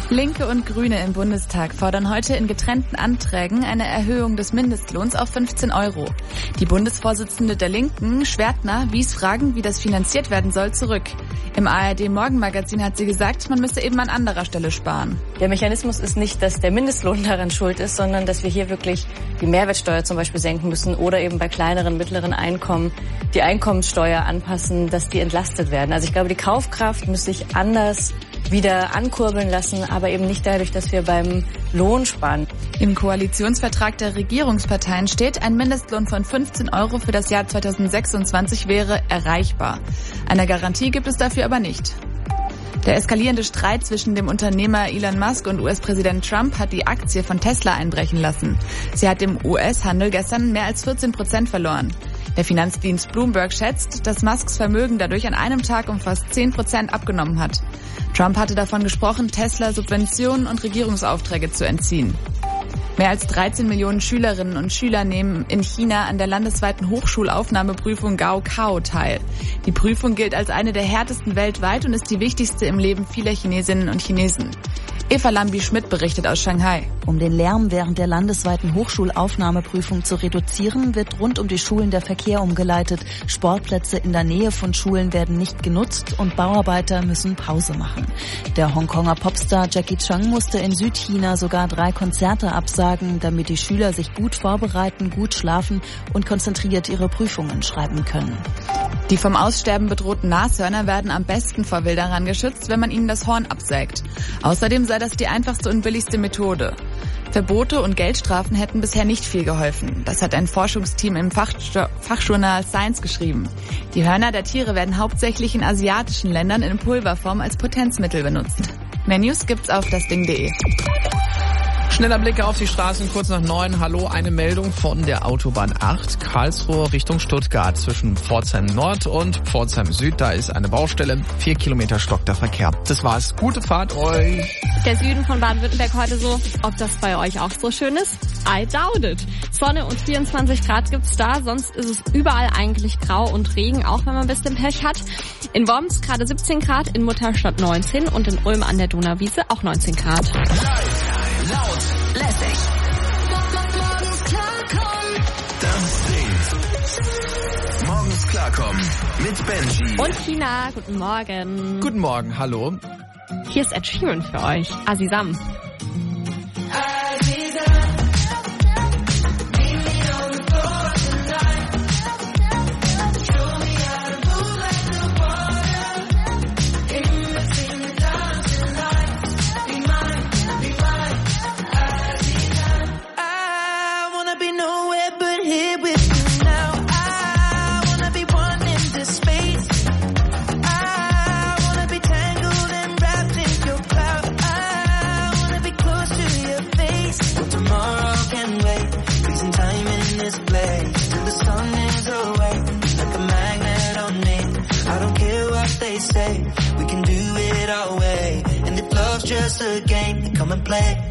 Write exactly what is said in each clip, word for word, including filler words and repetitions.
Linke und Grüne im Bundestag fordern heute in getrennten Anträgen eine Erhöhung des Mindestlohns auf fünfzehn Euro. Die Bundesvorsitzende der Linken, Schwertner, wies Fragen, wie das finanziert werden soll, zurück. Im A R D-Morgenmagazin hat sie gesagt, man müsse eben an anderer Stelle sparen. Der Mechanismus ist nicht, dass der Mindestlohn daran schuld ist, sondern dass wir hier wirklich die Mehrwertsteuer zum Beispiel senken müssen oder eben bei kleineren, mittleren Einkommen die Einkommenssteuer anpassen, dass die entlastet werden. Also ich glaube, die Kaufkraft muss sich anders wieder ankurbeln lassen, aber eben nicht dadurch, dass wir beim Lohn sparen. Im Koalitionsvertrag der Regierungsparteien steht, ein Mindestlohn von fünfzehn Euro für das Jahr zweitausendsechsundzwanzig wäre erreichbar. Eine Garantie gibt es dafür aber nicht. Der eskalierende Streit zwischen dem Unternehmer Elon Musk und U S-Präsident Trump hat die Aktie von Tesla einbrechen lassen. Sie hat im U S-Handel gestern mehr als vierzehn Prozent verloren. Der Finanzdienst Bloomberg schätzt, dass Musks Vermögen dadurch an einem Tag um fast zehn Prozent abgenommen hat. Trump hatte davon gesprochen, Tesla Subventionen und Regierungsaufträge zu entziehen. Mehr als dreizehn Millionen Schülerinnen und Schüler nehmen in China an der landesweiten Hochschulaufnahmeprüfung Gaokao teil. Die Prüfung gilt als eine der härtesten weltweit und ist die wichtigste im Leben vieler Chinesinnen und Chinesen. Eva Lambi-Schmidt berichtet aus Shanghai. Um den Lärm während der landesweiten Hochschulaufnahmeprüfung zu reduzieren, wird rund um die Schulen der Verkehr umgeleitet. Sportplätze in der Nähe von Schulen werden nicht genutzt und Bauarbeiter müssen Pause machen. Der Hongkonger Popstar Jackie Chan musste in Südchina sogar drei Konzerte absagen, damit die Schüler sich gut vorbereiten, gut schlafen und konzentriert ihre Prüfungen schreiben können. Die vom Aussterben bedrohten Nashörner werden am besten vor Wilderern geschützt, wenn man ihnen das Horn absägt. Außerdem sei das die einfachste und billigste Methode. Verbote und Geldstrafen hätten bisher nicht viel geholfen. Das hat ein Forschungsteam im Fachjo- Fachjournal Science geschrieben. Die Hörner der Tiere werden hauptsächlich in asiatischen Ländern in Pulverform als Potenzmittel benutzt. Mehr News gibt's auf dasding punkt de. Schneller Blick auf die Straßen, kurz nach neun. Hallo, eine Meldung von der Autobahn acht, Karlsruhe Richtung Stuttgart. Zwischen Pforzheim Nord und Pforzheim Süd, da ist eine Baustelle. Vier Kilometer stockt der Verkehr. Das war's. Gute Fahrt euch. Der Süden von Baden-Württemberg heute so, ob das bei euch auch so schön ist? I doubt it. Sonne und vierundzwanzig Grad gibt's da, sonst ist es überall eigentlich grau und Regen, auch wenn man ein bisschen Pech hat. In Worms gerade siebzehn Grad, in Mutterstadt neunzehn und in Ulm an der Donauwiese auch neunzehn Grad. Laut, lässig. Morgens klarkommen. Das Ding. Morgens klarkommen mit Benji. Und China, guten Morgen. Guten Morgen, hallo. Hier ist Ed Sheeran für euch. Azizam. We can do it our way, and if love's just a game, then come and play.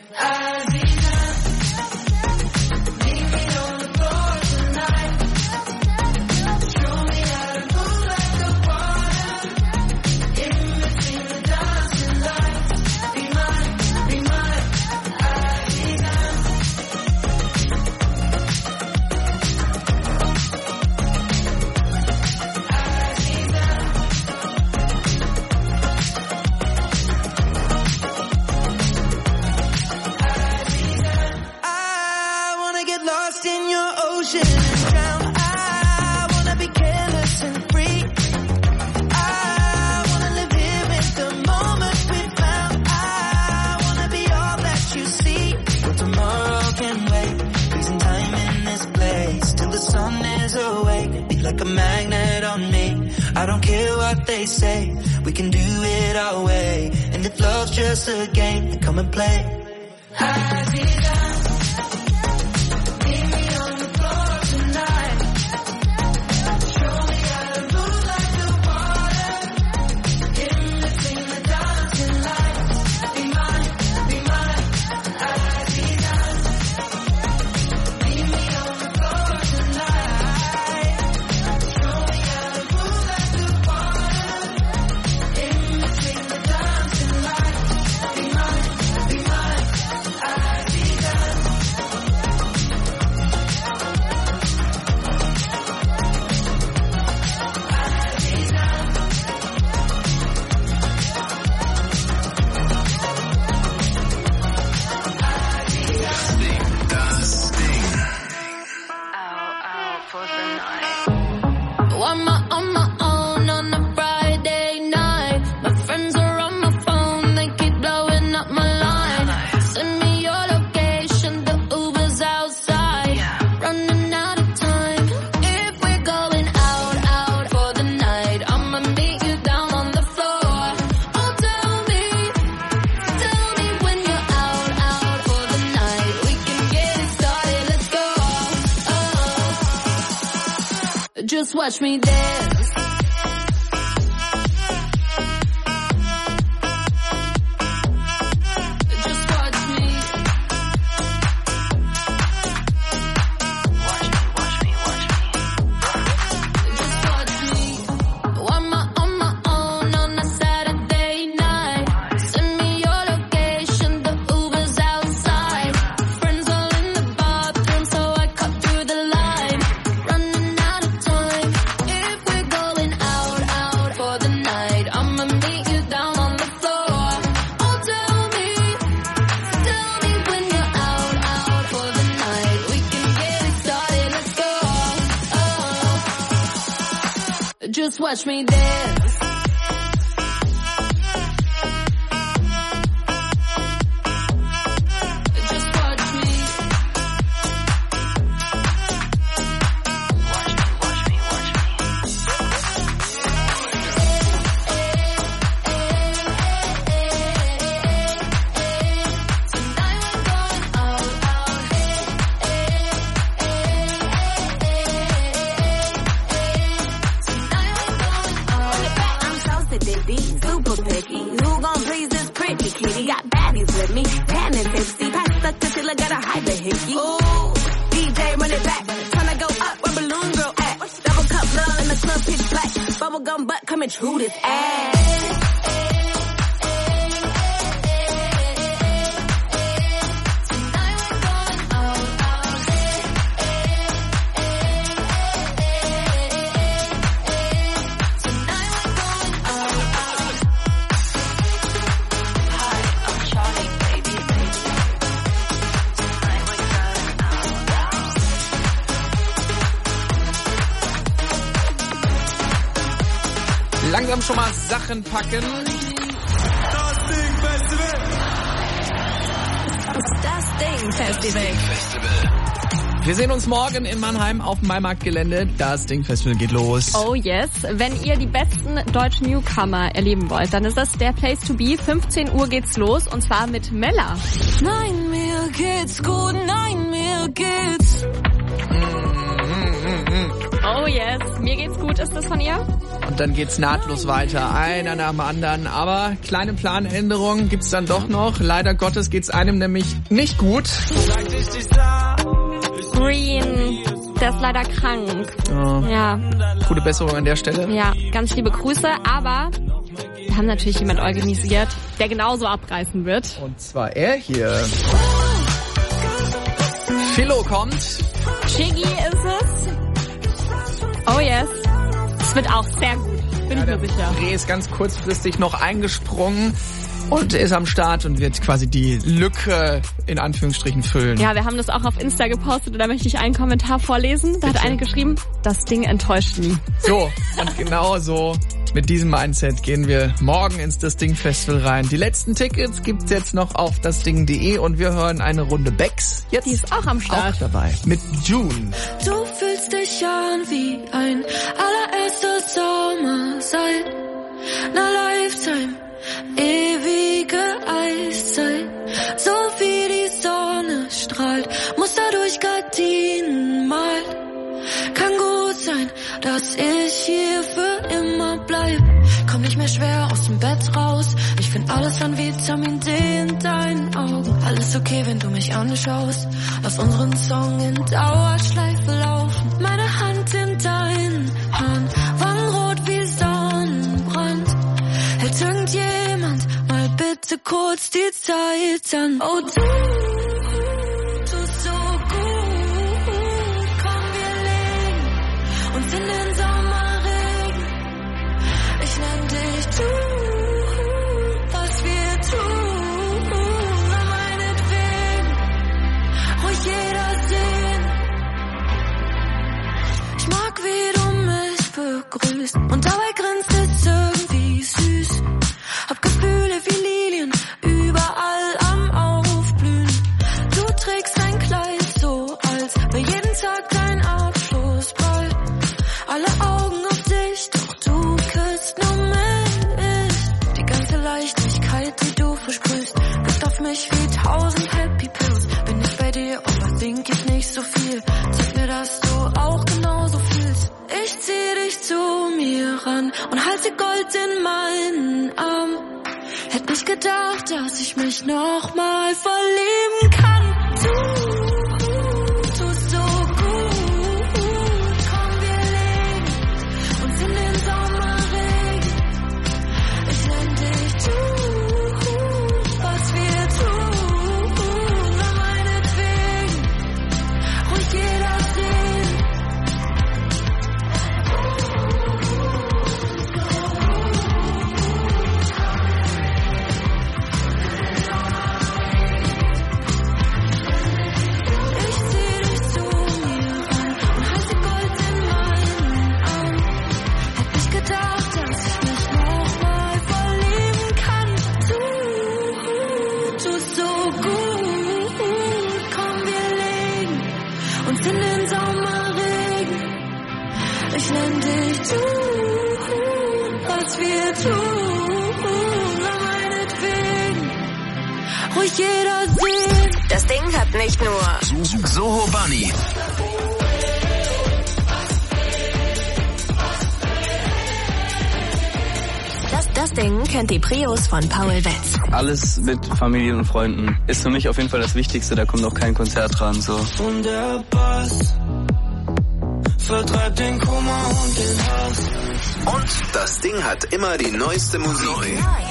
Like a magnet on me, I don't care what they say. We can do it our way, and if love's just a game, then come and play. Be mine. Just watch me dance. Just watch me dance. Just watch me. Watch me, watch me, watch super picky. Who gon' please this pretty kitty? Got baddies with me, tan and tipsy. Pass the tequila, gotta hide the hickey. Ooh, D J run it back. Tryna go up where balloon girl at. Double cup love in the club pitch black. Bubblegum butt coming true this ass. Langsam schon mal Sachen packen. Das Ding Festival. Das Ding Festival. Wir sehen uns morgen in Mannheim auf dem Maimarktgelände. Das Ding Festival geht los. Oh yes. Wenn ihr die besten deutschen Newcomer erleben wollt, dann ist das der Place to be. fünfzehn Uhr geht's los und zwar mit Mella. Nein, mir geht's gut, nein, mir geht's. Oh yes, mir geht's gut, ist das von ihr? Und dann geht's nahtlos weiter, einer nach dem anderen. Aber kleine Planänderungen gibt's dann doch noch. Leider Gottes geht's einem nämlich nicht gut. Green, der ist leider krank. Oh. Ja. Gute Besserung an der Stelle. Ja, ganz liebe Grüße, aber wir haben natürlich jemand organisiert, der genauso abreißen wird. Und zwar er hier. Philo kommt. Chiggy ist es. Oh yes. Es wird auch sehr gut, bin ja, ich mir sicher. Dreh ist ganz kurzfristig noch eingesprungen und ist am Start und wird quasi die Lücke in Anführungsstrichen füllen. Ja, wir haben das auch auf Insta gepostet und da möchte ich einen Kommentar vorlesen. Da Bitte? hat eine geschrieben, das Ding enttäuscht nie. So, und genau so mit diesem Mindset gehen wir morgen ins Das Ding Festival rein. Die letzten Tickets gibt's jetzt noch auf dasding punkt de und wir hören eine Runde Becks. Jetzt Die ist auch am Start. auch dabei mit June. Du fühlst dich an wie ein allererster Sommer seit einer Lifetime. Ewige Eiszeit, so wie die Sonne strahlt, Muster durch Gardinen malt. Kann gut sein, dass ich hier für immer bleib. Komm nicht mehr schwer aus dem Bett raus. Ich find alles an Vitamin D in deinen Augen. Alles okay, wenn du mich anschaust. Lass unseren Song in Dauerschleife laufen. Meine Hand in deinen Haaren, Wangen rot wie Sonnenbrand. Hält irgendjemand mal bitte kurz die Zeit an? Oh du, tust so gut. Komm, wir legen uns in den Sommerregen. Ich nenn dich du, was wir tun. Na meinetwegen, ruhig jeder sehen. Ich mag, wie du mich begrüßt und dabei grinst es irgendwie süß. Hab Gefühle wie Lilien überall am Aufblühen. Du trägst ein Kleid so, als wäre jeden Tag ein Abschlussball. Alle Augen auf dich, doch du küsst nur mich. Die ganze Leichtigkeit, die du versprühst, wirkt auf mich wie tausend Happy Pills. Bin ich bei dir, overthink ich nicht so viel. Zeig mir, dass du auch genauso fühlst. Ich zieh sie Gold in meinen Armen. Hätt nicht gedacht, dass ich mich noch mal verlieben kann. Du tust so gut, komm wir legen uns in den Sommerregen. Ich nenn dich du, was wir tun, war meinetwegen ruhig jeder sehen. Ich nenn dich du, was wir tun, war meinetwegen ruhig jeder sehen. Das Ding hat nicht nur Soho Bunny. Das, das Ding kennt die Prios von Paul Wetz. Alles mit Familien und Freunden ist für mich auf jeden Fall das Wichtigste, da kommt noch kein Konzert dran. So. Und der Bass vertreibt den Kummer und den Hass. Und das Ding hat immer die neueste Musik. Neu.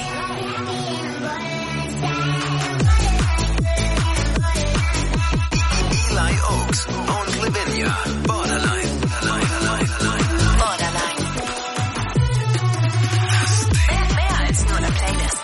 Eli Oaks und Lavinia. Borderline. Borderline. Mehr, mehr als nur eine Playlist.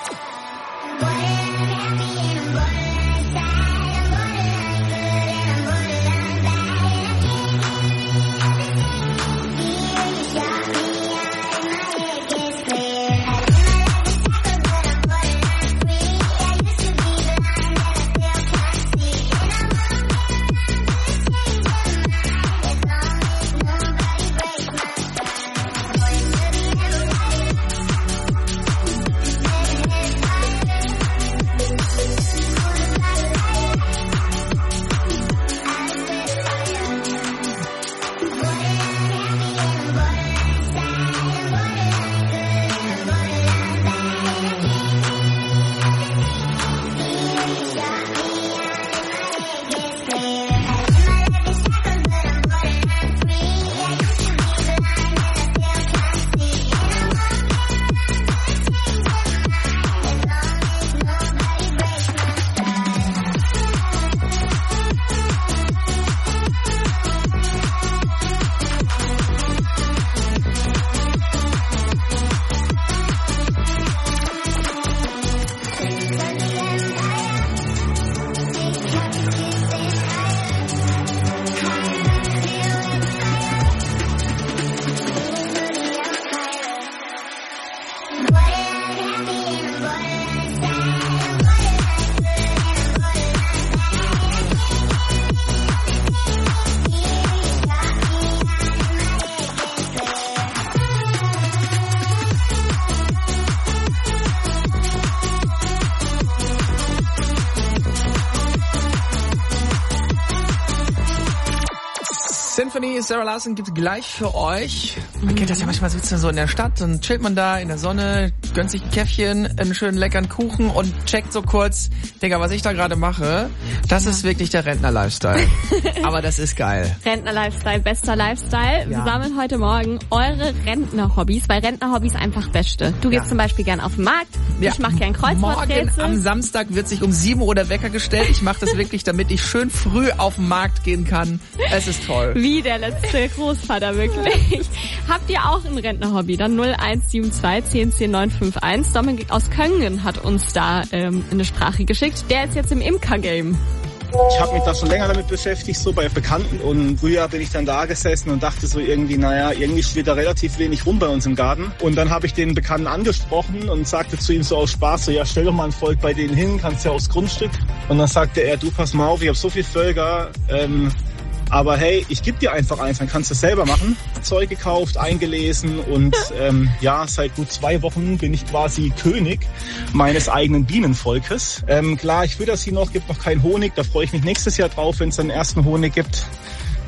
Symphony, Sarah Larson gibt's gleich für euch. Man kennt das ja manchmal, sitzt man so in der Stadt und chillt man da in der Sonne, gönnt sich ein Käffchen, einen schönen leckeren Kuchen und checkt so kurz, Digga, was ich da gerade mache, das ist wirklich der Rentner-Lifestyle. Aber das ist geil. Rentner-Lifestyle, bester Lifestyle. Ja. Wir sammeln heute Morgen eure Rentner-Hobbys, weil Rentner-Hobbys einfach Beste. Du gehst Ja. zum Beispiel gern auf den Markt, Ja. ich mache gern Morgen Kreuzworträtsel. am Samstag wird sich um sieben Uhr der Wecker gestellt. Ich mache das wirklich, damit ich schön früh auf den Markt gehen kann. Es ist toll. Wie der letzte Großvater, wirklich. Habt ihr auch ein Rentner-Hobby? Dann null eins sieben zwei zehn zehn neun fünf eins. Dominik aus Köngen hat uns da ähm, eine Sprache geschickt. Der ist jetzt im Imker-Game. Ich habe mich da schon länger damit beschäftigt, so bei Bekannten. Und früher bin ich dann da gesessen und dachte so irgendwie, naja, irgendwie steht da relativ wenig rum bei uns im Garten. Und dann habe ich den Bekannten angesprochen und sagte zu ihm so aus Spaß, so ja, stell doch mal ein Volk bei denen hin, kannst ja aufs Grundstück. Und dann sagte er, du pass mal auf, ich habe so viele Völker, ähm, aber hey, ich gebe dir einfach eins, dann kannst du es selber machen. Zeug gekauft, eingelesen und ähm, ja, seit gut zwei Wochen bin ich quasi König meines eigenen Bienenvolkes. Ähm, klar, ich fütter sie noch, gibt noch keinen Honig, da freue ich mich nächstes Jahr drauf, wenn es dann den ersten Honig gibt.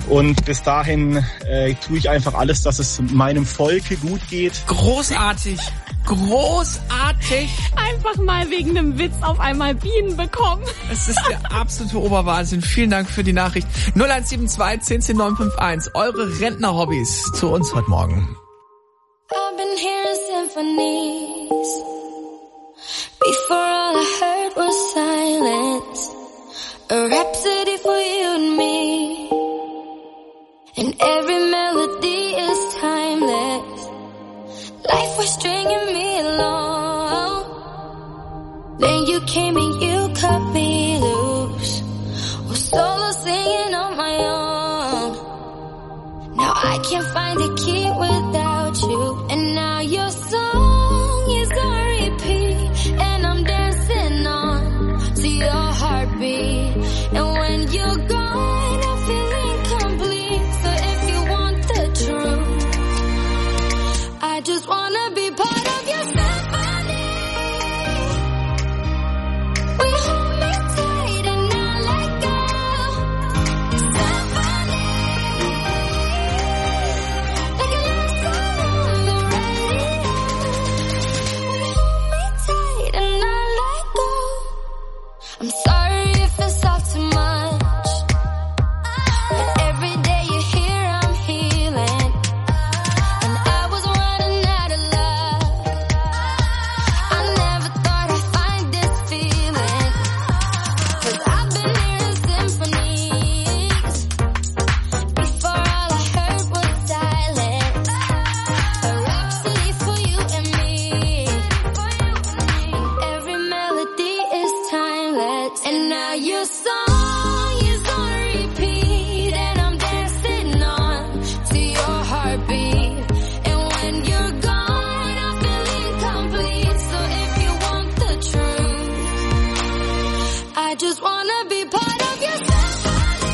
Und bis dahin äh, tue ich einfach alles, dass es meinem Volke gut geht. Großartig. Großartig. Einfach mal wegen einem Witz auf einmal Bienen bekommen. Es ist der absolute Oberwahnsinn. Vielen Dank für die Nachricht. null eins sieben zwei, eins null neun fünf eins. Eure Rentner-Hobbys zu uns heute Morgen. I've been hearing symphonies. Before all I heard was silence. A rhapsody for you and me. And every melody is timeless. Life was stringing me along. Then you came and you cut me loose. Was solo singing on my own. Now I can't find a key without you. And now your song is on repeat. And I'm dancing on to your heartbeat. And when you're gone, I feel incomplete. So if you want the truth, I just wanna be part of your symphony. We hold me tight and not let go. Symphony, like a love song on the radio. We hold me tight and not let go. I'm sorry if it's all too much, but every day you're here I'm healing. And I was running out of love. I never thought I'd find this feeling. Cause I've been hearing symphonies. Before all I heard was silence. A rhapsody for you and me. And every melody is timeless. And now your song is on repeat. And I'm dancing on to your heartbeat. And when you're gone, I feel incomplete. So if you want the truth, I just wanna be part of your symphony.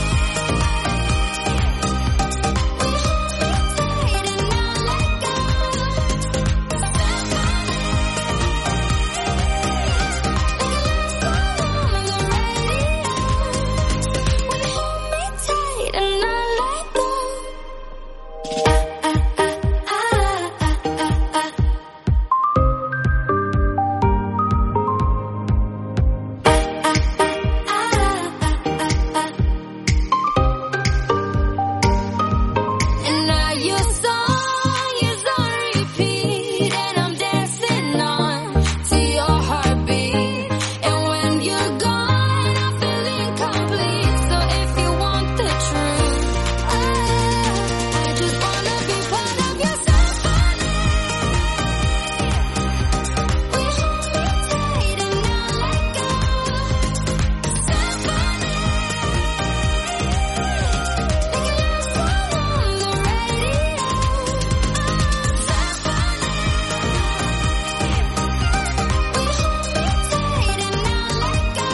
We hold me tight and not let go. Symphony, like a love song on the radio. We hold me tight and not let go. Ah, ah, ah, ah, ah, ah, ah. And now your song is on repeat. And I'm dancing on to your heartbeat. And when you're gone, I feel incomplete. So if you want the truth, I, I just wanna be part of your symphony. We hold me tight and not let go. Symphony, like a love song on the radio. Symphony, we hold me tight and not let go.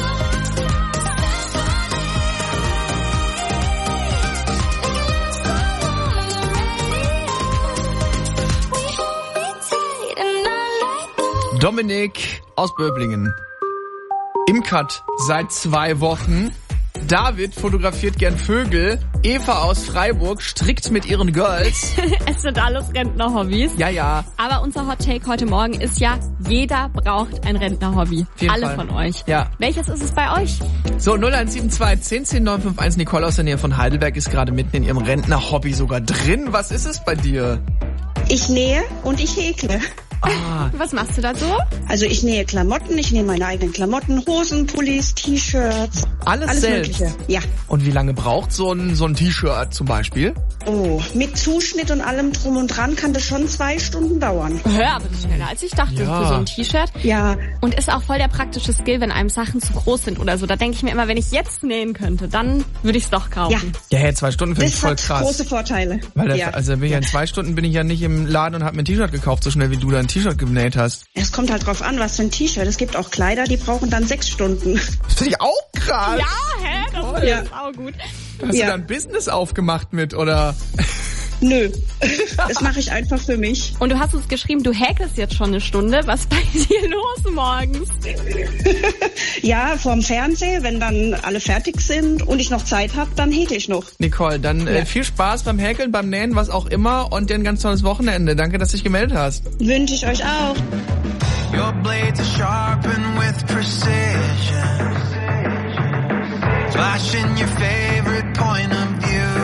Dominik aus Böblingen. Im Cut seit zwei Wochen. David fotografiert gern Vögel. Eva aus Freiburg strickt mit ihren Girls. Es sind alles Rentner-Hobbys. Ja, ja. Aber unser Hot Take heute Morgen ist ja, jeder braucht ein Rentner-Hobby. Auf jeden Alle Fall. von euch. Ja. Welches ist es bei euch? So, null eins sieben zwei, eins null neun fünf eins. Nicole aus der Nähe von Heidelberg ist gerade mitten in ihrem Rentner-Hobby sogar drin. Was ist es bei dir? Ich nähe und ich häkle. Ah. Was machst du da so? Also ich nähe Klamotten, ich nähe meine eigenen Klamotten, Hosen, Pullis, T-Shirts. Alles, alles selbst? Mögliche. Ja. Und wie lange braucht so ein, so ein T-Shirt zum Beispiel? Oh, mit Zuschnitt und allem drum und dran kann das schon zwei Stunden dauern. Ja, aber das ist schneller als ich dachte Ja. für so ein T-Shirt. Ja. Und ist auch voll der praktische Skill, wenn einem Sachen zu groß sind oder so. Da denke ich mir immer, wenn ich jetzt nähen könnte, dann würde ich es doch kaufen. Ja. Ja, hey, zwei Stunden finde ich Das voll hat krass. große Vorteile. Weil das, ja. also bin ich ja in zwei Stunden bin ich ja nicht im Laden und habe mir ein T-Shirt gekauft, so schnell wie du da ein T-Shirt genäht hast. Es kommt halt drauf an, was für ein T-Shirt. Es gibt auch Kleider, die brauchen dann sechs Stunden. Das finde ich auch krass. Ja, hä? Das Toll. ist Ja. auch gut. Hast Ja. du da ein Business aufgemacht mit, oder? Nö, das mache ich einfach für mich. Und du hast uns geschrieben, du häkelst jetzt schon eine Stunde. Was ist bei dir los morgens? Ja, vorm Fernseher, wenn dann alle fertig sind und ich noch Zeit habe, dann häkel ich noch. Nicole, dann ja. äh, viel Spaß beim Häkeln, beim Nähen, was auch immer und dir ein ganz tolles Wochenende. Danke, dass du dich gemeldet hast. Wünsche ich euch auch. Your blades are sharpened with precision, flashing your favorite point of view.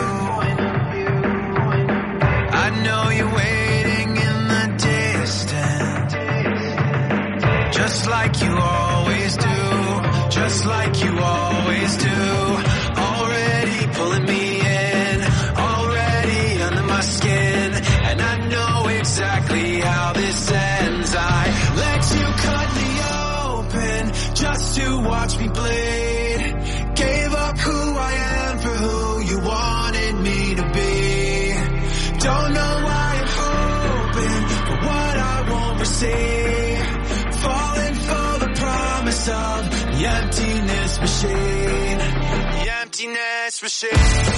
I know you're waiting in the distance, just like you always do, just like you always do. Already pulling me in, already under my skin, and I know exactly how this ends. I let you cut me open just to watch me bleed. Gave up who I am for who you wanted me to be. Don't know why I'm hoping for what I won't receive. Falling for the promise of the emptiness machine. The emptiness machine.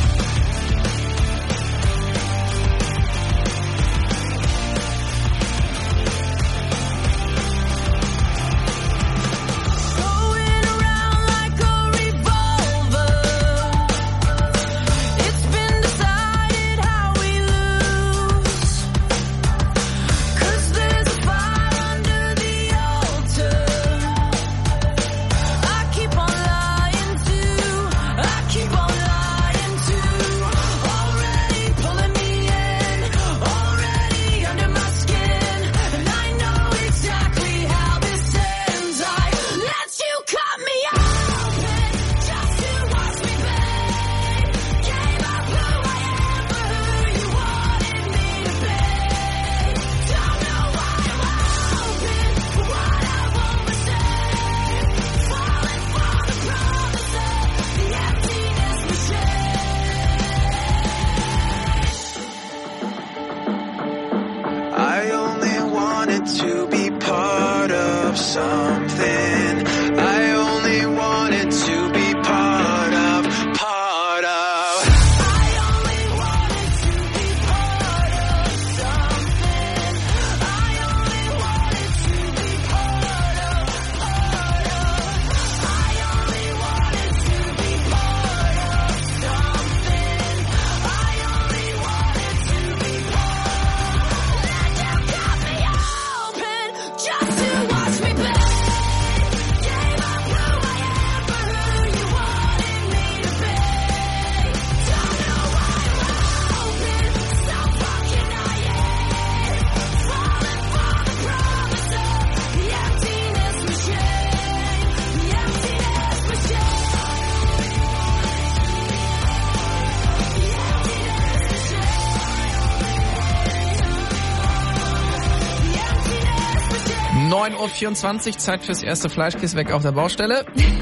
neun Uhr vierundzwanzig, Zeit fürs erste Fleischkiss weg auf der Baustelle.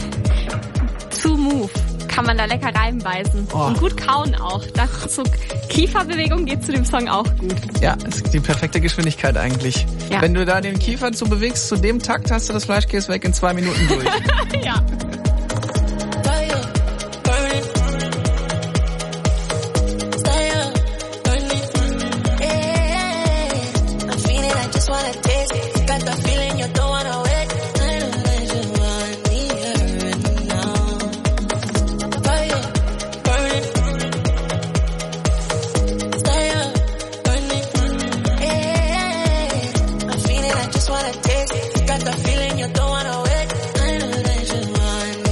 Zu Move. Kann man da lecker reinbeißen. Oh. Und gut kauen auch. Das zur Kieferbewegung geht zu dem Song auch gut. Ja, ist die perfekte Geschwindigkeit eigentlich. Ja. Wenn du da den Kiefer zu bewegst, zu dem Takt hast du das Fleischkiss weg in zwei Minuten durch. Ja. Got the feeling you don't wanna wait. I know that you want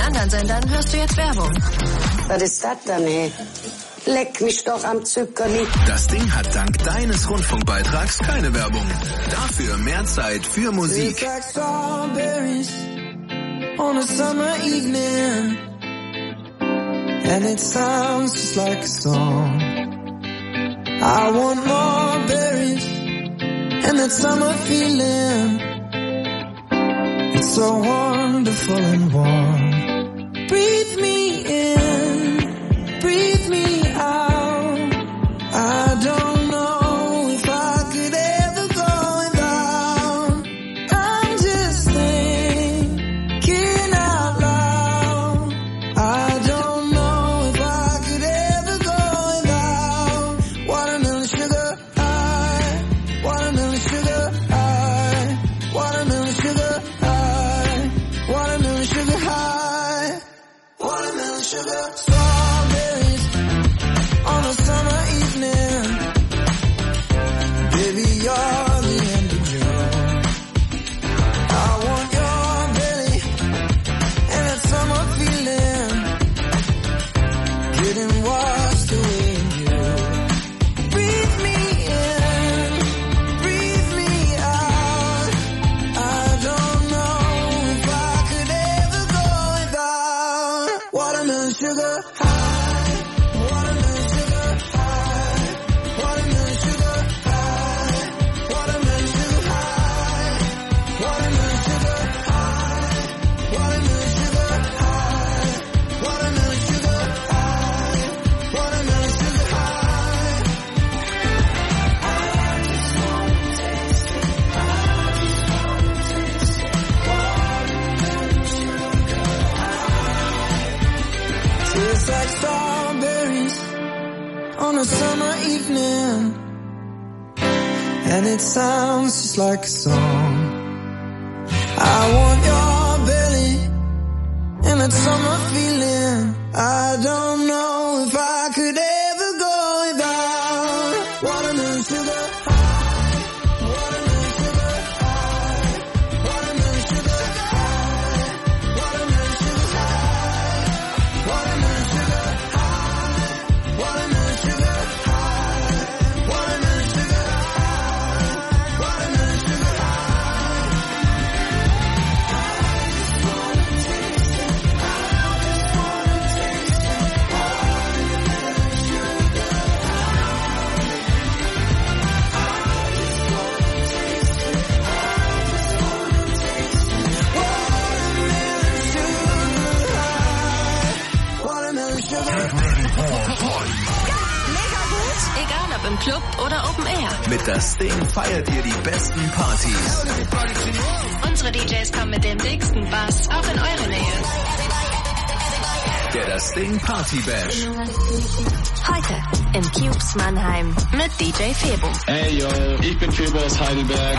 anderen Sendern hörst du jetzt Werbung. Was ist das denn, ey? Leck mich doch am Zuckerli. Das Ding hat dank deines Rundfunkbeitrags keine Werbung. Dafür mehr Zeit für Musik. Like strawberries on a summer evening, and it sounds just like a song. I want more berries and that summer feeling. It's so wonderful and warm. Breathe me in, breathe me out. I don't know if I could ever go without. I'm just thinking out loud. I don't know if I could ever go without watermelon sugar high, watermelon sugar high, watermelon sugar high, watermelon sugar high, watermelon sugar. Strawberries on a summer evening. Baby, you're the end of June. I want your belly and that summer feeling, getting washed away in you. Breathe me in, breathe me out. I don't know if I could ever go without watermelon sugar high, watermelon sugar high, watermelon sugar high, watermelon sugar high, watermelon sugar high, watermelon sugar high, watermelon sugar high, watermelon sugar high. I just wanna taste it. I just wanna taste it. Watermelon sugar high. Tastes like strawberries on a summer evening, and it sounds just like a song. I want your belly and that summer feeling. I don't know if I could ever go without watermelon sugar high, watermelon sugar high, watermelon sugar high, watermelon sugar high, watermelon sugar high, watermelon sugar high, watermelon sugar high, watermelon sugar high. I just wanna taste it. I just wanna taste it. Watermelon sugar high. I just wanna taste it. I just wanna taste it. Watermelon sugar high. Watermelon sugar high. Mega gut, egal ob im Club oder Open Air. Mit das Ding feiert ihr die besten Partys. Unsere D Js kommen mit dem dicksten Bass auch in eure Nähe. Der Das Ding Party Bash. Heute im Cubes Mannheim mit D J Febo. Hey yo, ich bin Febo aus Heidelberg.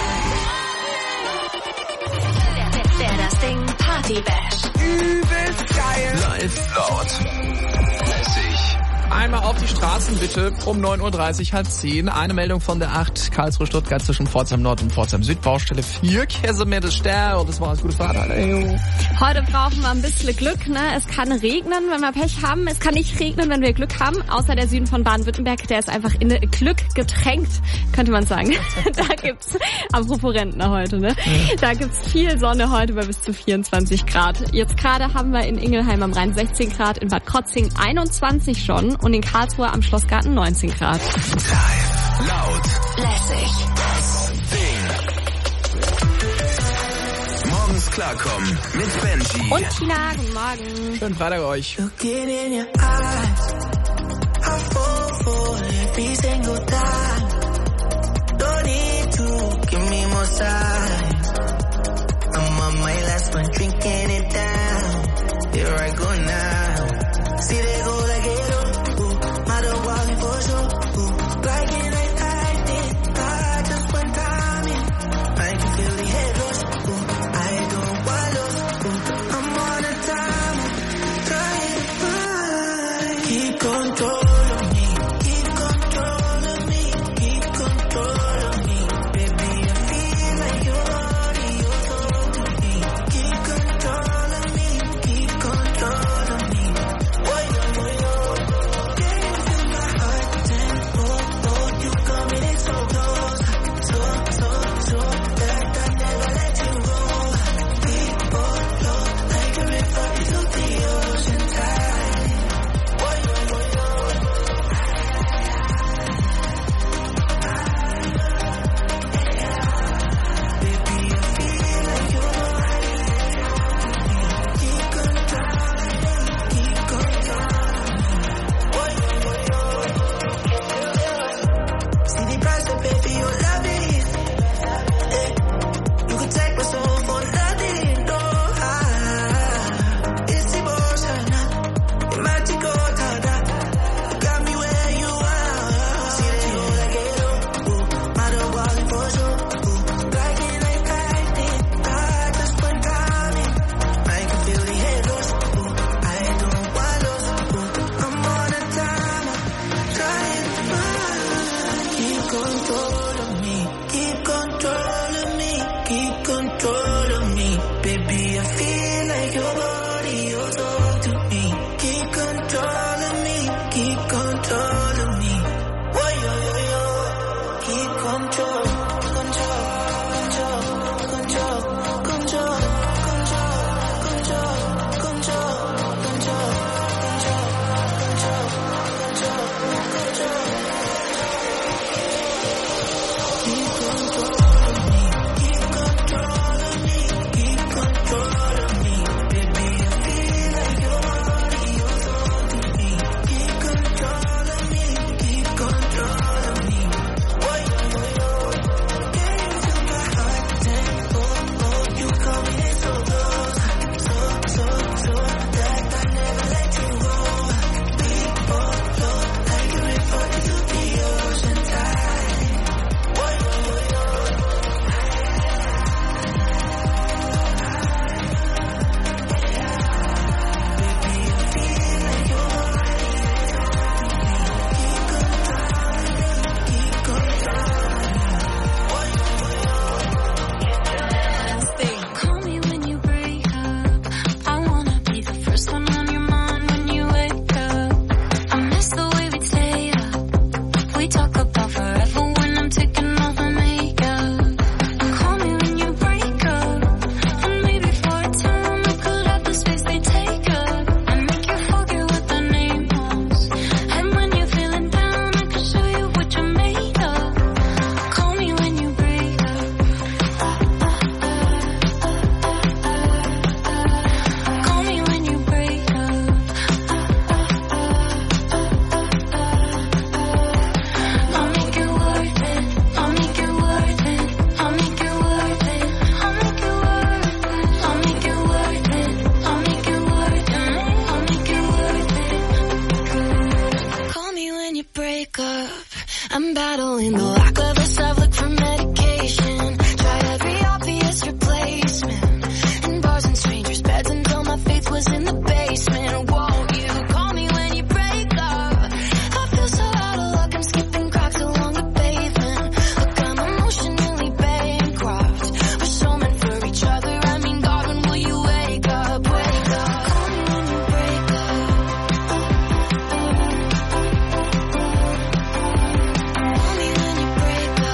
Der, der Das Ding Party Bash. Übelst geil. Live laut. Lässig. Einmal auf die Straßen bitte um neun Uhr dreißig, halb zehn. Eine Meldung von der acht, Karlsruhe-Stuttgart zwischen Pforzheim Nord und Pforzheim Süd. Baustelle vier, Käsemeer Stern. Und das war's, gute Fahrt. Heute brauchen wir ein bisschen Glück, ne? Es kann regnen, wenn wir Pech haben. Es kann nicht regnen, wenn wir Glück haben. Außer der Süden von Baden-Württemberg, der ist einfach in Glück getränkt, könnte man sagen. Da gibt's, apropos Rentner heute, ne? Da gibt's viel Sonne heute bei bis zu vierundzwanzig Grad. Jetzt gerade haben wir in Ingelheim am Rhein sechzehn Grad, in Bad Krotzing einundzwanzig schon und in Karlsruhe am Schlossgarten neunzehn Grad. Live, laut, Lässig. das Ding. Morgens klarkommen mit Benji. Und Tina, guten Morgen. Schönen Freitag euch. Look it in your eyes. I fall for every single time. Don't need to give me more signs. I'm on my last one, drinking it down. Here I go now. See they go like it up. My dog walking for sure. Like it like I did. I just went time in. I can feel the head rush. I don't want us. I'm on a time. Trying to find. Keep control of me. Keep control of me. Keep control of me. Baby, I feel like you're already your soul to me. Keep control of me. Keep I'm battling the lack of a self-look for medication. Tried every obvious replacement. In bars and strangers' beds until my faith was in the basement. Won't you call me when you break up? I feel so out of luck, I'm skipping cracks along the pavement. Look, I'm emotionally bankrupt. We're so meant for each other. I mean, God, when will you wake up? Wake up. Call me when you break up. Call me when you break up.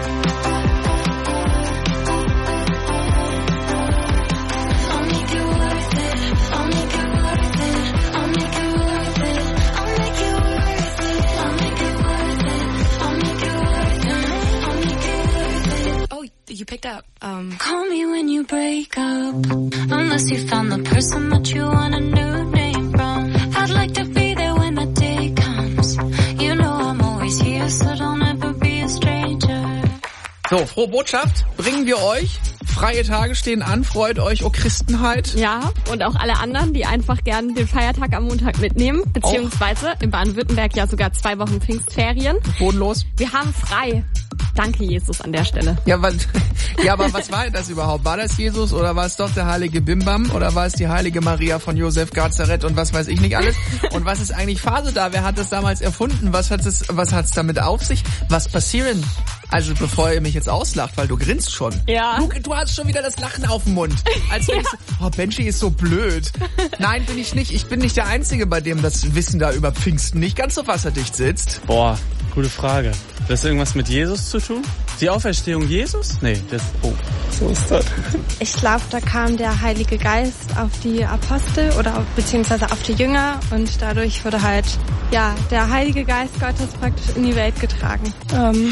I'll make it worth it. I'll make it worth it. I'll make it worth it. I'll make it worth it. I'll make it worth it. I'll make it worth it. I'll make it worth it. Oh, you picked up. Um, Call me when you break up. Unless you found the person that you want a new name from. I'd like to be there when the day comes. You know I'm always here, so don't ever be a stranger. So, frohe Botschaft bringen wir euch. Freie Tage stehen an, freut euch, oh Christenheit. Ja, und auch alle anderen, die einfach gern den Feiertag am Montag mitnehmen, beziehungsweise in Baden-Württemberg ja sogar zwei Wochen Pfingstferien. Bodenlos. Wir haben frei. Danke, Jesus, an der Stelle. Ja, was, ja, aber was war das überhaupt? War das Jesus oder war es doch der heilige Bimbam oder war es die heilige Maria von Josef Gazaret und was weiß ich nicht alles? Und was ist eigentlich Phase da? Wer hat das damals erfunden? Was hat es, was hat's damit auf sich? Was passieren? Also bevor ihr mich jetzt auslacht, weil du grinst schon. Ja. Du, du hast schon wieder das Lachen auf dem Mund. Als wenn ja. ich so, oh, Benji ist so blöd. Nein, bin ich nicht. Ich bin nicht der Einzige, bei dem das Wissen da über Pfingsten nicht ganz so wasserdicht sitzt. Boah, gute Frage. Das hat irgendwas mit Jesus zu tun? Die Auferstehung Jesus? Nee, das, oh, so ist das. Ich glaube, da kam der Heilige Geist auf die Apostel oder auf, beziehungsweise auf die Jünger und dadurch wurde halt, ja, der Heilige Geist Gottes praktisch in die Welt getragen. Ähm,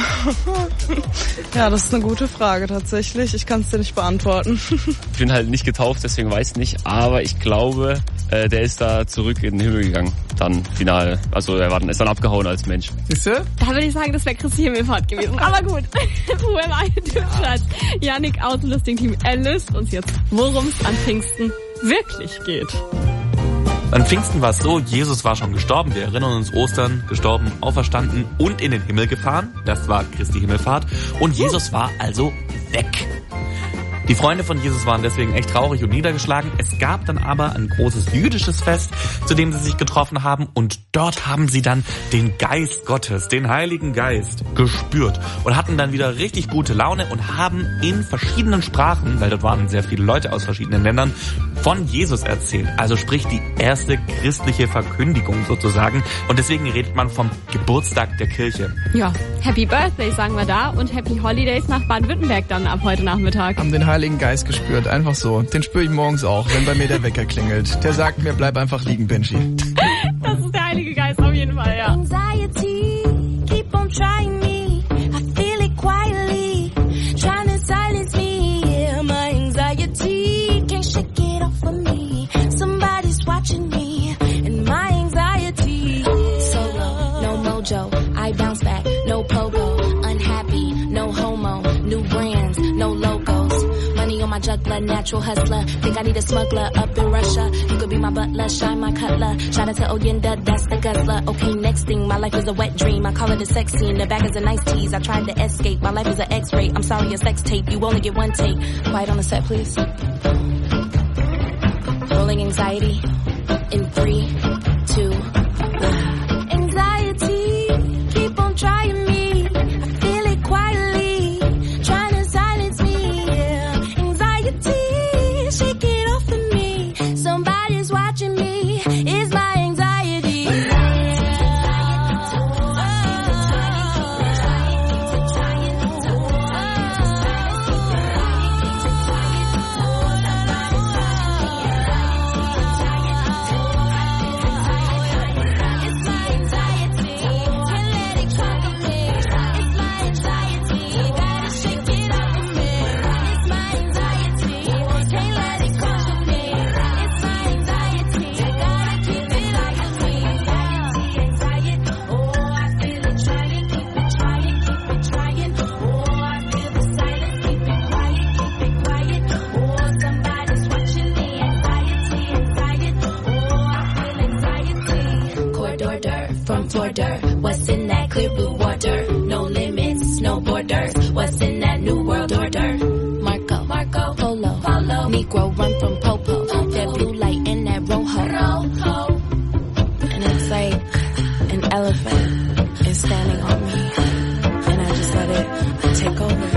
ja, das ist eine gute Frage tatsächlich. Ich kann es dir nicht beantworten. Ich bin halt nicht getauft, deswegen weiß ich nicht, aber ich glaube, äh, der ist da zurück in den Himmel gegangen, dann final. Also er war dann, ist dann abgehauen als Mensch. Siehst du? Da würde ich sagen, das wäre Christi Himmelfahrt gewesen. Aber gut, who am I to judge? Yannick aus dem Lusting-Team erlöst uns jetzt, worum es an Pfingsten wirklich geht. An Pfingsten war es so, Jesus war schon gestorben. Wir erinnern uns, Ostern, gestorben, auferstanden und in den Himmel gefahren. Das war Christi Himmelfahrt. Und Jesus war also weg. Die Freunde von Jesus waren deswegen echt traurig und niedergeschlagen. Es gab dann aber ein großes jüdisches Fest, zu dem sie sich getroffen haben. Und dort haben sie dann den Geist Gottes, den Heiligen Geist, gespürt. Und hatten dann wieder richtig gute Laune und haben in verschiedenen Sprachen, weil dort waren sehr viele Leute aus verschiedenen Ländern, von Jesus erzählt. Also sprich die erste christliche Verkündigung sozusagen. Und deswegen redet man vom Geburtstag der Kirche. Ja, Happy Birthday sagen wir da und Happy Holidays nach Baden-Württemberg dann ab heute Nachmittag. Haben den Heiligen Geist gespürt, einfach so. Den spüre ich morgens auch, wenn bei mir der Wecker klingelt. Der sagt mir, bleib einfach liegen, Benji. Das ist der Heilige Geist auf jeden Fall, ja. Anxiety, keep on trying me. I feel it quietly, trying to silence me. Yeah, my anxiety can't shake it off of me. Somebody's watching me, and my anxiety. Solo, no mojo, I bounce back, no pogo. Unhappy, no homo, new brands, no logos. Money on my juggler, natural hustler. Think I need a smuggler up in Russia. You could be my butler, shine my cutler. Shout out to Oyenda, that's the guzzler. Okay, next thing, my life is a wet dream. I call it a sex scene, the back is a nice tease. I tried to escape, my life is an X-ray. I'm sorry, a sex tape, you only get one take. Quiet on the set, please. Rolling anxiety in three, two, one. Anxiety, keep on trying me. I feel it quietly, trying to silence me. Yeah. Anxiety, shake it off of me. Somebody's watching me. It's my anxiety. It's my order from border. What's in that clear blue water? No limits, no borders. What's in that new world order? Marco, Marco, Polo, Polo. Negro run from Popo. Popo. That blue light in that Rojo. Rojo. And it's like an elephant is standing on me, and I just let it take over.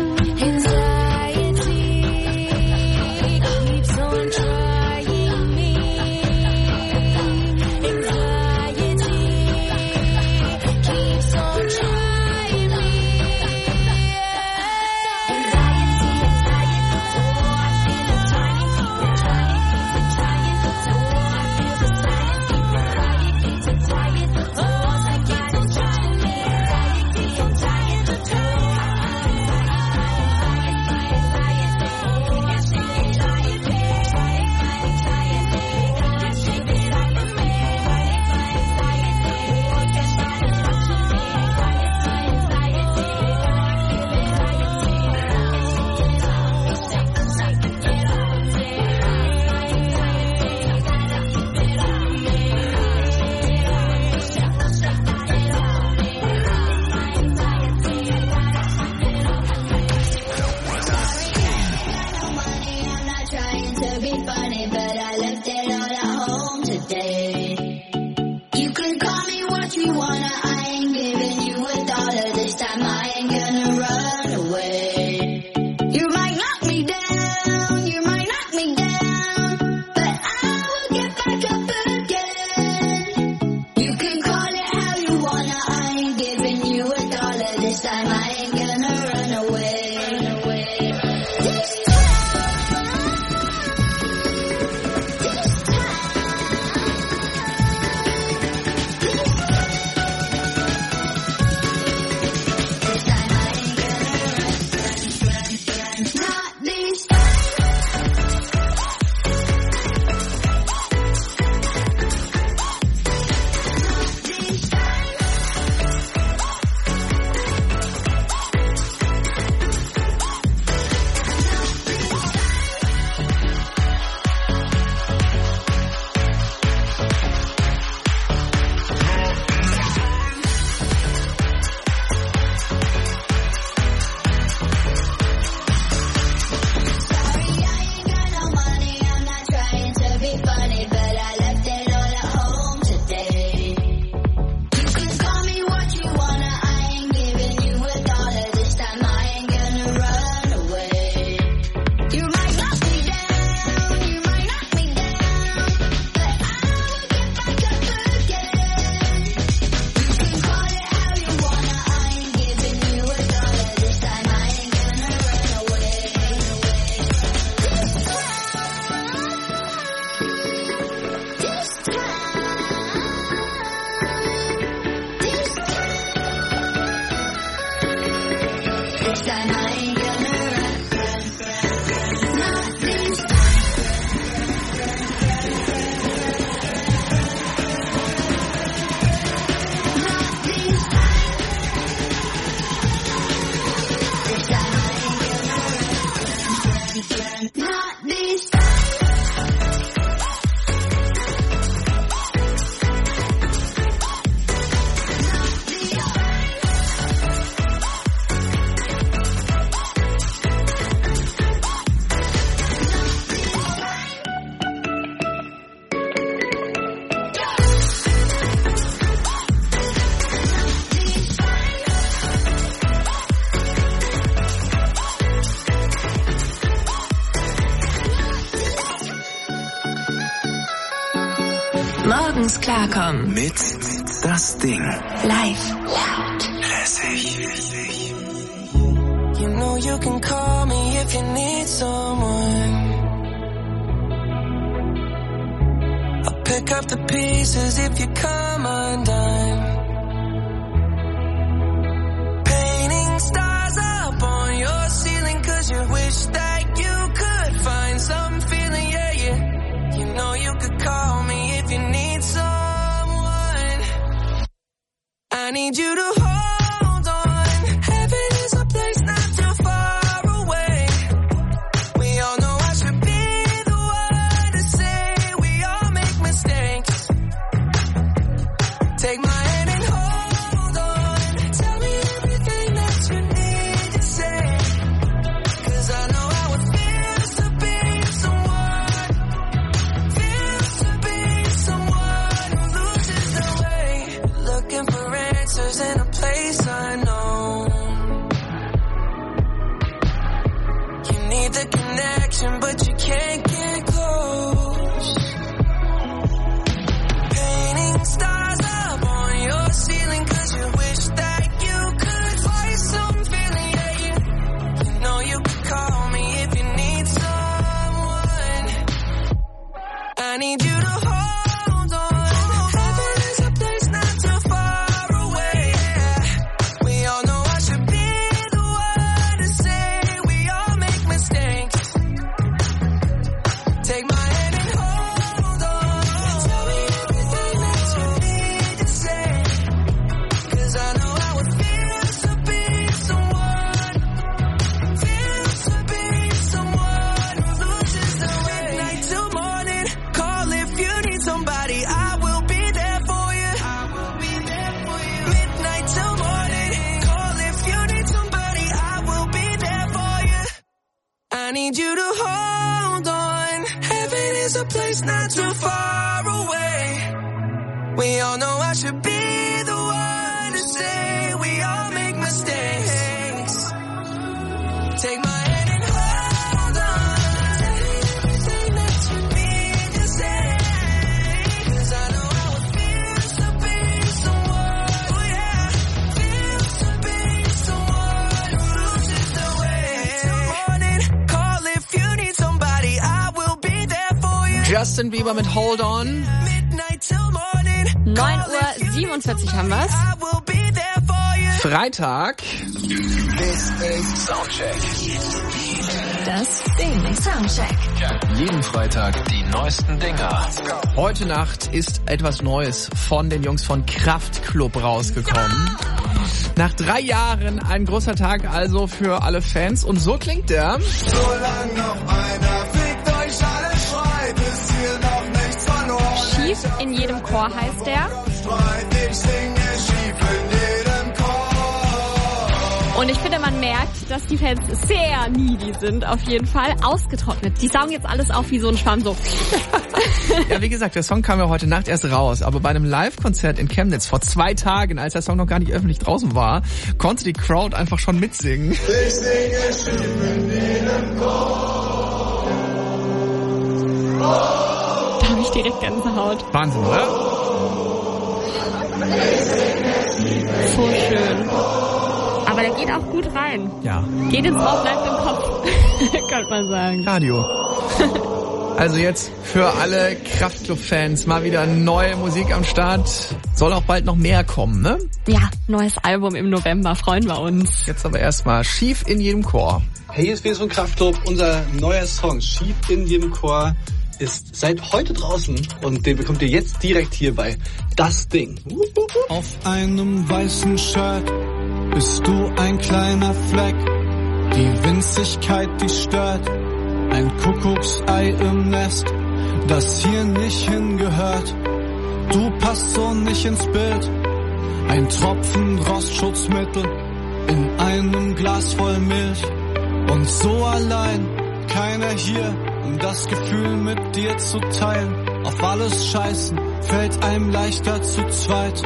Morgens klarkommen. Mit Das Ding. Live. Laut. Lässig. You know you can call me if you need someone. I'll pick up the pieces if you come undone. Painting stars up on your ceiling 'cause you wish that you could find some feeling, yeah, yeah. You know you could call me if you need someone. I need you to hold on. Heaven is a place not too far away. We all know I should be the one to say we all make mistakes. Take my hand and hold on. Tell me everything that you need to say. Cause I know how it feels to be someone. Feels to be someone who loses their way. Looking for answers in a place unknown. You need the connection, but you can't get close. Painting stars up on your ceiling, cause you wish that you could find some feeling. Yeah, you, you know you could call me if you need someone. I need you to hold on. Heaven is a place not too far away. We all know I should be the one to say we all make mistakes. Take my hand and hold on. Tell me everything that you need to say. Cause I know how it feels to be someone. Feels to be someone who loses their way. Midnight till morning. Call if you need somebody. I will be there for you. I will be there for you. Midnight till morning. Call if you need somebody. I will be there for you. I need you to hold on. Heaven is a place not too far away. We all know I should be the one to say we all make mistakes. Take my hand and hold on. Tell me everything that you need to say. Cause I know how it feels to be someone. Oh yeah. Feels to be someone who loses their way. Till morning, call if you need somebody. I will be there for you. Justin Bieber mit Hold On. Midnight till morning. neun Uhr siebenundvierzig haben wir's. I will be there for you. Freitag. This is Soundcheck. Das Ding Soundcheck. Jeden Freitag die neuesten Dinger. Heute Nacht ist etwas Neues von den Jungs von Kraftklub rausgekommen. Nach drei Jahren ein großer Tag also für alle Fans. Und so klingt der. Solange noch einer fickt euch alle, schreit, ist hier noch nichts verloren. Schief in jedem Chor heißt der. Streit, ich singe schief in jedem Chor. Und ich finde, man merkt, dass die Fans sehr needy sind, auf jeden Fall. Ausgetrocknet. Die saugen jetzt alles auf wie so ein Schwamm, so. Ja, wie gesagt, der Song kam ja heute Nacht erst raus, aber bei einem Live-Konzert in Chemnitz vor zwei Tagen, als der Song noch gar nicht öffentlich draußen war, konnte die Crowd einfach schon mitsingen. Ich singe schief in jedem Chor. Da habe ich direkt Gänsehaut. Wahnsinn, oder? So schön. Aber der geht auch gut rein. Ja. Geht ins Ohr, bleibt im Kopf, könnte man sagen. Radio. Also jetzt für alle Kraftklub-Fans mal wieder neue Musik am Start. Soll auch bald noch mehr kommen, ne? Ja, neues Album im November, freuen wir uns. Jetzt aber erstmal Schief in jedem Chor. Hey, hier ist Felix von Kraftklub. Unser neuer Song Schief in jedem Chor ist seit heute draußen und den bekommt ihr jetzt direkt hier bei Das Ding. Auf einem weißen Shirt bist du ein kleiner Fleck. Die Winzigkeit, die stört. Ein Kuckucksei im Nest, das hier nicht hingehört. Du passt so nicht ins Bild. Ein Tropfen Rostschutzmittel in einem Glas voll Milch. Und so allein, keiner hier, um das Gefühl mit dir zu teilen. Auf alles scheißen, fällt einem leichter zu zweit.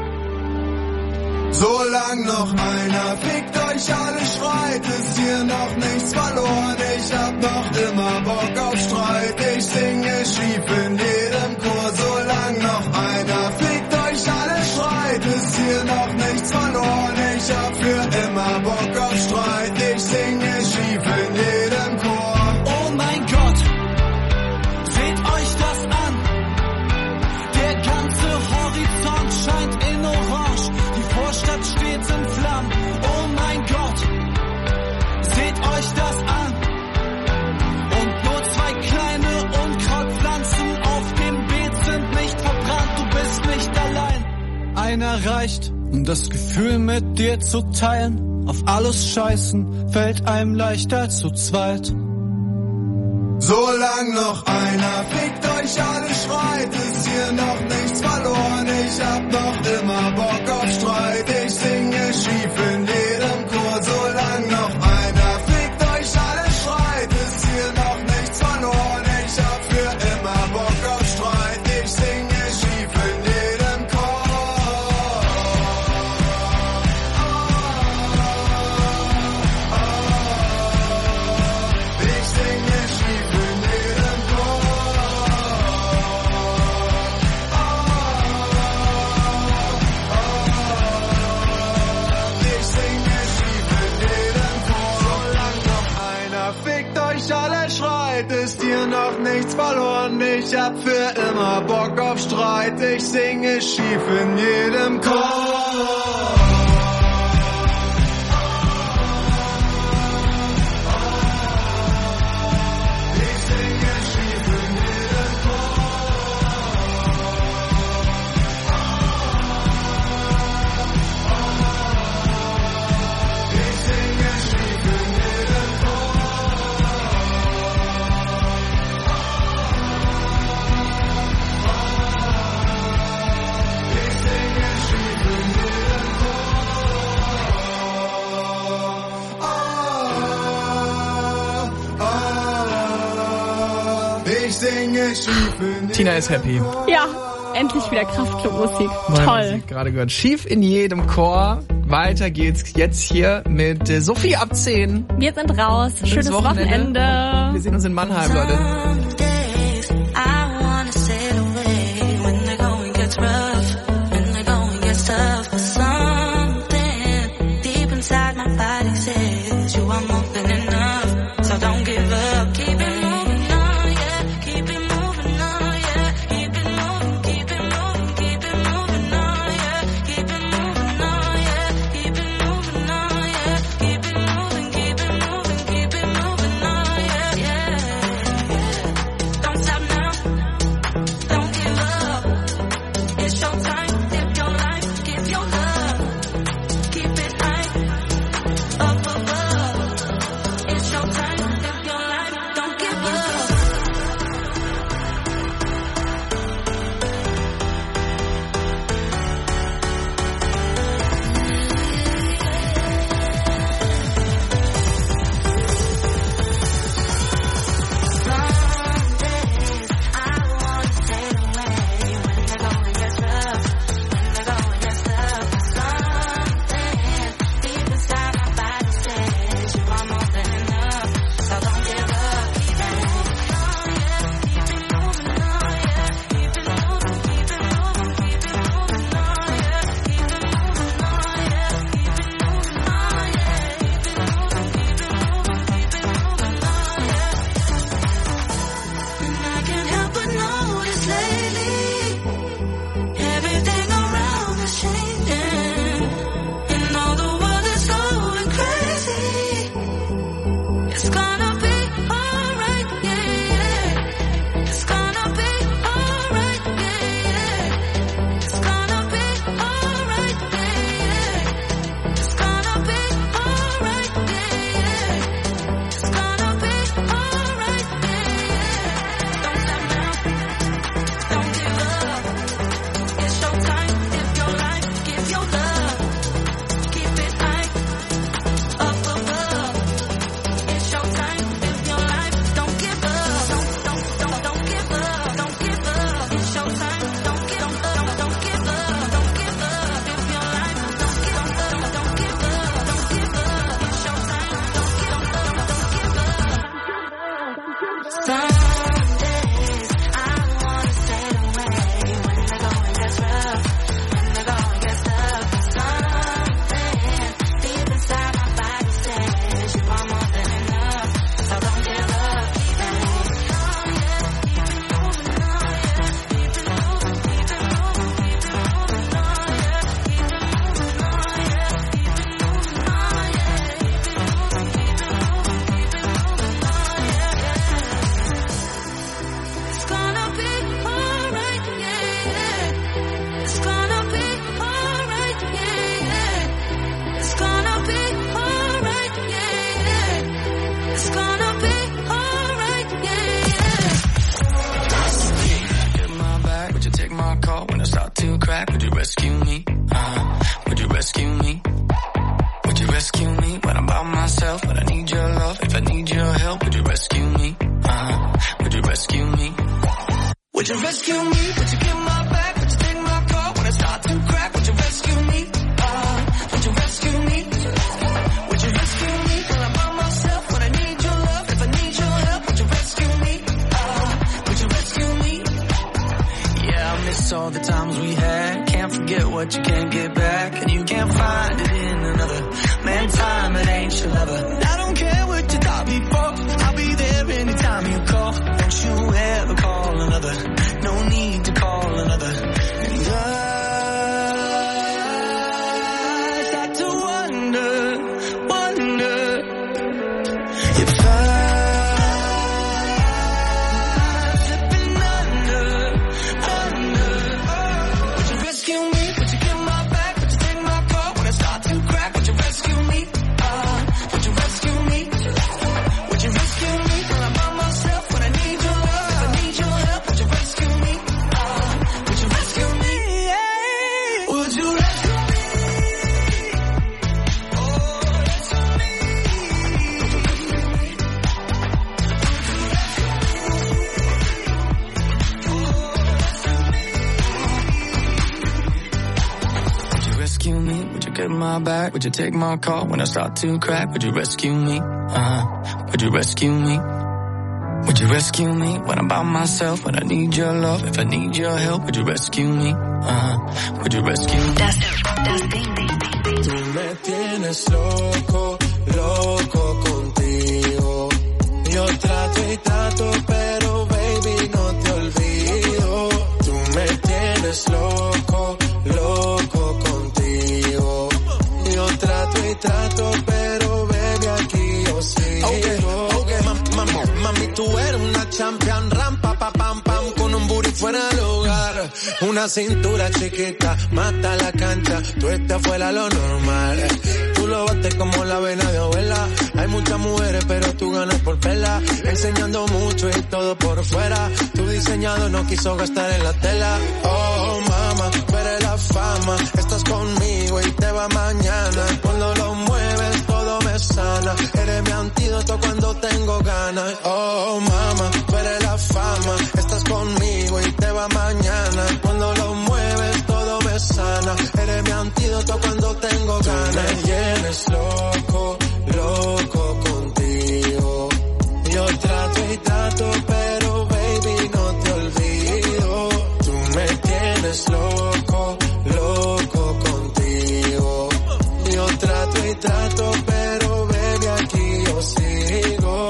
Solang noch einer fickt euch alle, schreit, ist hier noch nichts verloren. Ich hab noch immer Bock auf Streit, ich singe schief in jedem Chor. Solang noch einer fickt euch alle, schreit, ist hier noch nichts verloren. Ich hab für immer Bock auf Streit, ich singe schief in jedem Chor. Oh mein Gott, seht euch das an. Der ganze Horizont scheint in Orange. Die Vorstadt steht in Flammen. Oh mein Gott, seht euch das an. Und nur zwei kleine Unkrautpflanzen auf dem Beet sind nicht verbrannt. Du bist nicht allein. Einer reicht, um das Gefühl mit dir zu teilen. Auf alles scheißen fällt einem leichter zu zweit. Solang noch einer fickt euch alle, schreit, ist hier noch nichts verloren. Ich hab noch immer Bock auf Streit, ich singe schief in jedem Chor. Solang noch einer fickt euch alle, schreit, ist hier noch nichts verloren. Ich hab für immer Bock auf Streit, ich singe schief in jedem Chor. Ich singe schief in jedem Ich singe schief in jedem Chor. Solang noch einer fickt euch alle, schreit, ist hier noch nichts verloren. Ich hab für immer Bock auf Streit, ich singe schief in jedem Chor. Ich singe schief in Tina ist happy. Ja, endlich wieder Kraftclub-Musik. Toll. Musik gerade gehört. Schief in jedem Chor. Weiter geht's jetzt hier mit äh, Sophie ab zehn. Wir sind raus. Schönes, Schönes Wochenende. Wochenende. Wir sehen uns in Mannheim, Leute. rescue me? Would you rescue me? Would you give my back? Would you take my car when I start to crack? Would you rescue me? Uh, would you rescue me? Would you rescue me when I'm by myself? When I need your love, if I need your help, would you rescue me? Uh, would you rescue me? Yeah, I miss all the times we had. Can't forget what you can't get back, and you can't find it in another. Man, time it ain't your lover. I don't care what you thought before. I'll be there anytime you call. Don't you ever call another. No need to call another. And I start to wonder, wonder if I'm slipping under, under. Would you rescue me? Would you give my back? Would you take my car when I start to crack? Would you rescue me? Uh, would you rescue me? Would you rescue me when I'm by myself? When I need your love, if I need your help, would you rescue me? Uh, would you rescue me? Yeah. Would you rescue me? Oh, rescue me. Would you rescue me? Would you get my back? Would you take my call when I start to crack? Would you rescue me? Uh, would you rescue me? Would you rescue me when I'm by myself? When I need your love, if I need your help, would you rescue me? Uh, would you rescue me? Das, das Ding, Ding, Ding, Ding. Tú me tienes loco, loco contigo. Yo trato y trato, pero baby no te olvido. Tú me tienes loco, loco contigo. Yo trato y trato, pero baby aquí yo sigo. Okay, okay, mami, mami, tú eres una champion, rampa, pa, pam, pam, con un booty fuera del lugar. Una cintura chiquita, mata la cancha, tú estás fuera lo normal. Tú lo bates como la vena de abuela. Hay muchas mujeres, pero tú ganas por vela. Enseñando mucho y todo por fuera. Tu diseñado no quiso gastar en la tela. Oh, mama, tú eres la fama. Estás conmigo y te va mañana. Cuando lo mueves, todo me sana. Eres mi antídoto cuando tengo ganas. Oh, mama, tú eres la fama. Estás conmigo y te va mañana. Cuando lo mueves, todo me sana. Eres mi antídoto cuando tengo ganas. Tú me tienes loco, loco contigo. Yo trato y trato, pero baby no te olvido. Tú me tienes loco, loco contigo. Yo trato y trato, pero baby aquí yo sigo.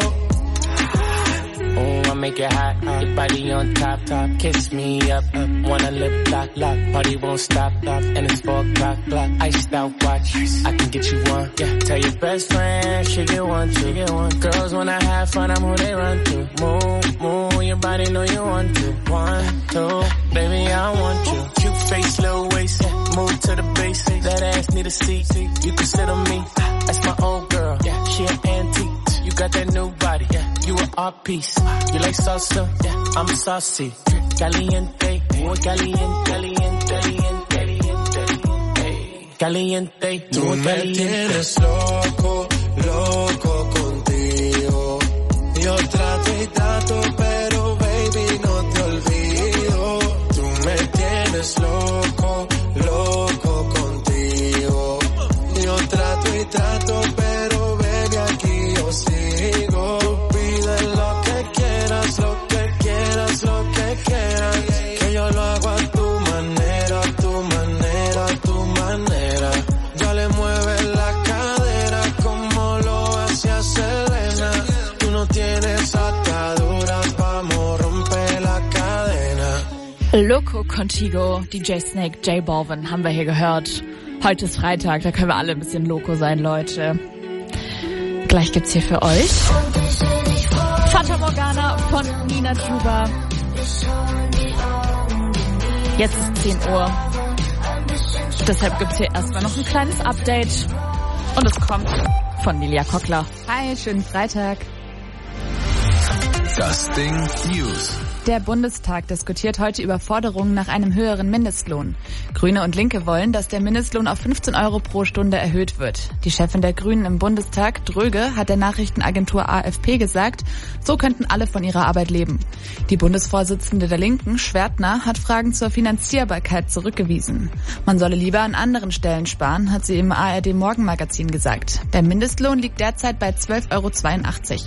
Oh, I make it hot, your body on top, top, kiss me up, up, wanna lip lock, lock, party won't stop, stop, and it's four o'clock, clock, iced out watch, I can get you one, yeah, tell your best friend, she get one, she get one, girls when I have fun, I'm who they run to, move, move, your body know you want to, one, two, baby I want you, cute face, little waist, yeah, move to the base, that ass need a seat, you can sit on me, that's my old girl, yeah, she an antique, you got that new body, yeah. You an art piece. You like salsa? Yeah, I'm saucy. Caliente, muy caliente, caliente, caliente, caliente, caliente. Tú me tienes loco, loco contigo. Yo trato y trato, pero baby no te olvido. Tú me tienes loco, loco contigo. Yo trato y trato, pero baby aquí yo sigo. Lo que quieras, lo que quieras, lo que quieras. Que yo lo hago a tu manera, a tu manera, a tu manera. Ya le mueves la cadera como lo hacía Selena. Tú no tienes ataduras, vamos, rompe la cadena. Loco Contigo, D J Snake, J Balvin haben wir hier gehört. Heute ist Freitag, da können wir alle ein bisschen loco sein, Leute. Gleich gibt's hier für euch Fata Morgana von Nina Chuba. Jetzt ist zehn Uhr. Deshalb gibt's hier erstmal noch ein kleines Update. Und es kommt von Lilia Kockler. Hi, schönen Freitag. Das Ding News. Der Bundestag diskutiert heute über Forderungen nach einem höheren Mindestlohn. Grüne und Linke wollen, dass der Mindestlohn auf fünfzehn Euro pro Stunde erhöht wird. Die Chefin der Grünen im Bundestag, Dröge, hat der Nachrichtenagentur A F P gesagt, so könnten alle von ihrer Arbeit leben. Die Bundesvorsitzende der Linken, Schwertner, hat Fragen zur Finanzierbarkeit zurückgewiesen. Man solle lieber an anderen Stellen sparen, hat sie im A R D-Morgenmagazin gesagt. Der Mindestlohn liegt derzeit bei zwölf Euro zweiundachtzig.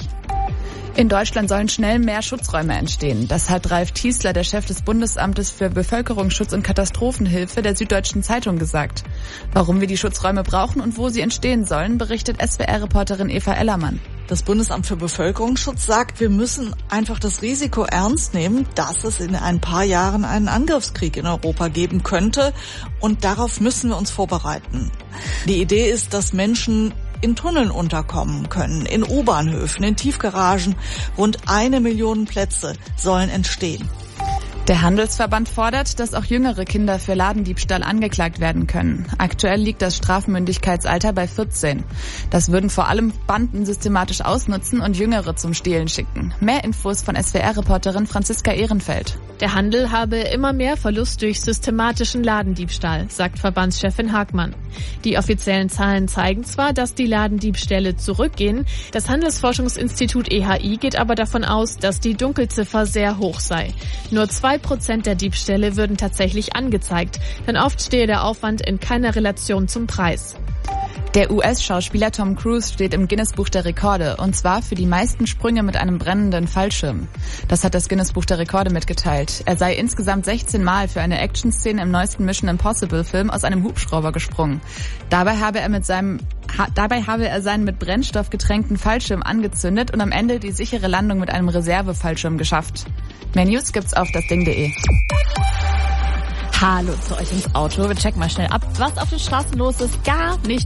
In Deutschland sollen schnell mehr Schutzräume entstehen. Das hat Ralf Tiesler, der Chef des Bundesamtes für Bevölkerungsschutz und Katastrophenhilfe, der Süddeutschen Zeitung gesagt. Warum wir die Schutzräume brauchen und wo sie entstehen sollen, berichtet S W R-Reporterin Eva Ellermann. Das Bundesamt für Bevölkerungsschutz sagt, wir müssen einfach das Risiko ernst nehmen, dass es in ein paar Jahren einen Angriffskrieg in Europa geben könnte. Und darauf müssen wir uns vorbereiten. Die Idee ist, dass Menschen in Tunneln unterkommen können, in U-Bahnhöfen, in Tiefgaragen. Rund eine Million Plätze sollen entstehen. Der Handelsverband fordert, dass auch jüngere Kinder für Ladendiebstahl angeklagt werden können. Aktuell liegt das Strafmündigkeitsalter bei vierzehn. Das würden vor allem Banden systematisch ausnutzen und Jüngere zum Stehlen schicken. Mehr Infos von S W R-Reporterin Franziska Ehrenfeld. Der Handel habe immer mehr Verlust durch systematischen Ladendiebstahl, sagt Verbandschefin Hagmann. Die offiziellen Zahlen zeigen zwar, dass die Ladendiebstähle zurückgehen. Das Handelsforschungsinstitut E H I geht aber davon aus, dass die Dunkelziffer sehr hoch sei. Nur zwei Prozent der Diebstähle würden tatsächlich angezeigt, denn oft stehe der Aufwand in keiner Relation zum Preis. Der U S-Schauspieler Tom Cruise steht im Guinness-Buch der Rekorde, und zwar für die meisten Sprünge mit einem brennenden Fallschirm. Das hat das Guinness-Buch der Rekorde mitgeteilt. Er sei insgesamt sechzehn Mal für eine Action-Szene im neuesten Mission Impossible-Film aus einem Hubschrauber gesprungen. Dabei habe er mit seinem ha, dabei habe er seinen mit Brennstoff getränkten Fallschirm angezündet und am Ende die sichere Landung mit einem Reserve-Fallschirm geschafft. Mehr News gibt's auf das Ding punkt de. Hallo zu euch ins Auto. Wir checken mal schnell ab, was auf den Straßen los ist. Gar nicht